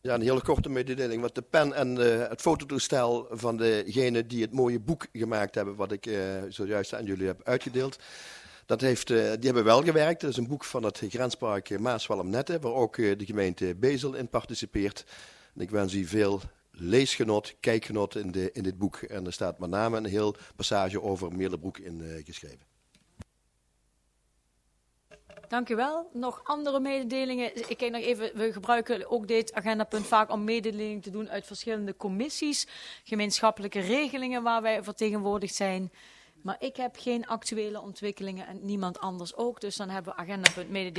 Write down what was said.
Ja, een hele korte mededeling. Want de pen en het fototoestel van degene die het mooie boek gemaakt hebben, wat ik zojuist aan jullie heb uitgedeeld, die hebben wel gewerkt. Dat is een boek van het grenspark Maaswalm-Nette, waar ook de gemeente Bezel in participeert. En ik wens u veel leesgenot, kijkgenot in dit boek. En er staat met name een heel passage over Meerlenbroek in geschreven. Dank u wel. Nog andere mededelingen? Ik kijk nog even, we gebruiken ook dit agendapunt vaak om mededelingen te doen uit verschillende commissies, gemeenschappelijke regelingen waar wij vertegenwoordigd zijn. Maar ik heb geen actuele ontwikkelingen en niemand anders ook. Dus dan hebben we agendapunt mededelingen.